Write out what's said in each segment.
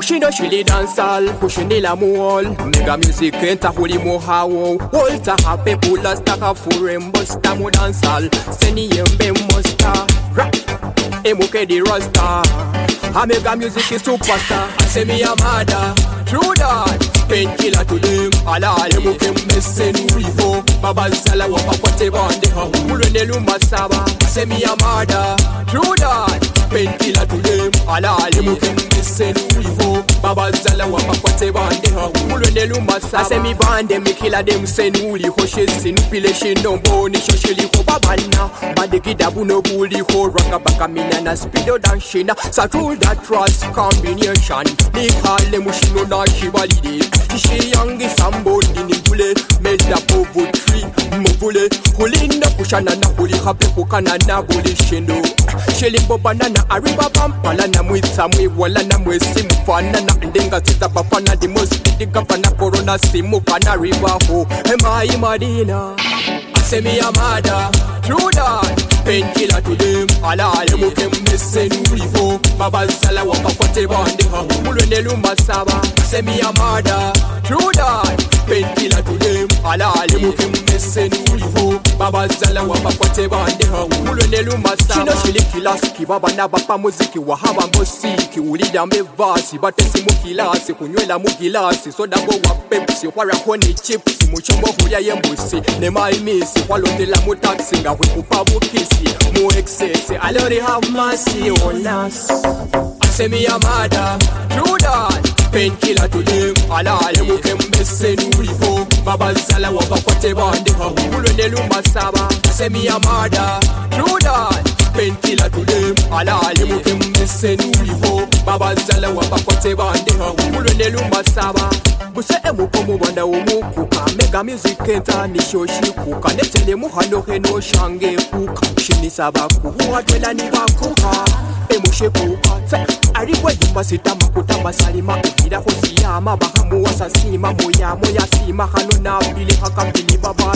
Pushing the chili dancehall, pushing the lamol. Mega music enter holy mohawo. Walter happy pulla stack of foreign busta mo dancehall. Seni yembe musta rap. Emuke the rasta. A mega music is superstar. I say me a mother. True that. Painkiller to them. Ala emuke mesen ulivo. Baba sala wapa kwate bande ha. Mulende lumba saba. I say me a mother. True that. Painkiller to them. Ala emuke mesen ulivo. Baba sala wapa kwate bande ha. Mulende lumba saba. I say me bande me killer them sen uli ho shesi nupile shindo boni shosheli ho babana. Bade kidabu no buli ho raka baka minana speedo danshina. Sa true that trust combination. Ni kale mushino na shibalide. She yangi sambo nini bule. Melda povo tree mobule. Kulinda pushana na huli hape kukana na buli shindo. Shelimbo banana ariba pampala na mwita mwiwala na mwesi mfana na ndenga tita bafana di mositi gafana corona simu kana riba ho. Ema imadina. Say me a mother, true that. Painkiller to them, ala emuke mesen ulivo. Baba sala wapa kwate bande ha. Mulende lumba saba. Say me a mother, true that. Painkiller to them, ala emuke mesen ulivo. Baba sala wapa kwate bande ha. Mulende lumba saba. Chino shili kilasi baba na bapa muziki wahaba mosiki. Ulida mevasi batesi mukilasi kunywela mugilasi soda go wa Pepsi wara honey chips muchomo huya yembusi ne my miss walotela mu taxi nga kupa bukisi mu excess I already have mercy on us. I say me a mother true that painkiller to them ala emuke mesen ulivo baba sala wapa kwate bande ha ulone lumba saba. I say me a mother true that painkiller to them ala emuke mesen ulivo baba sala wapa kwate bande ha ulone lumba saba. Buse emuko mu banda umukuka mega music enter ni shoshi kuka netele muhano heno shange kuka shini sabaku huadwela ni bakuka emushe kuka fe arigwe jimba sitama kutamba salima ukida hosiyama bahamu wasasima moya moya sima hano na bili haka bili baba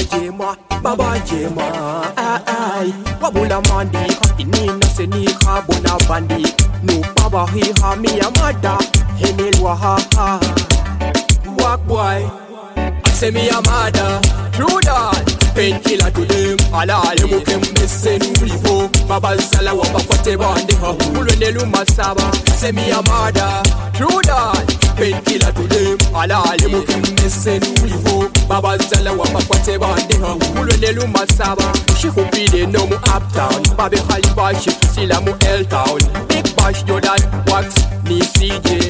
jema ay wabula mandi inina seni kabona bandi no baba hi ha mi amada henelwa ha walk boy. I say me a mother, true that. Painkiller to them, ala emuke mesen ulivo. Baba sala wapa kwate bande ha. Mulende lumba saba. I say me a mother, true that. Painkiller to them, ala emuke mesen ulivo. Baba sala wapa kwate bande ha. Mulende lumba saba. She hupide no mu uptown. Babe haliba she sila mu L-town. Big bash do that wax ni CJ.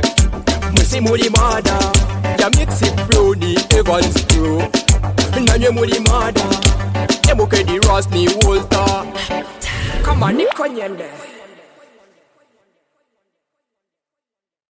Musi muli mada. Ya mix it brownie Evans Pro. Nanye muli mada. Emuke di Ross ni Walter. Come on, Nick Konyende.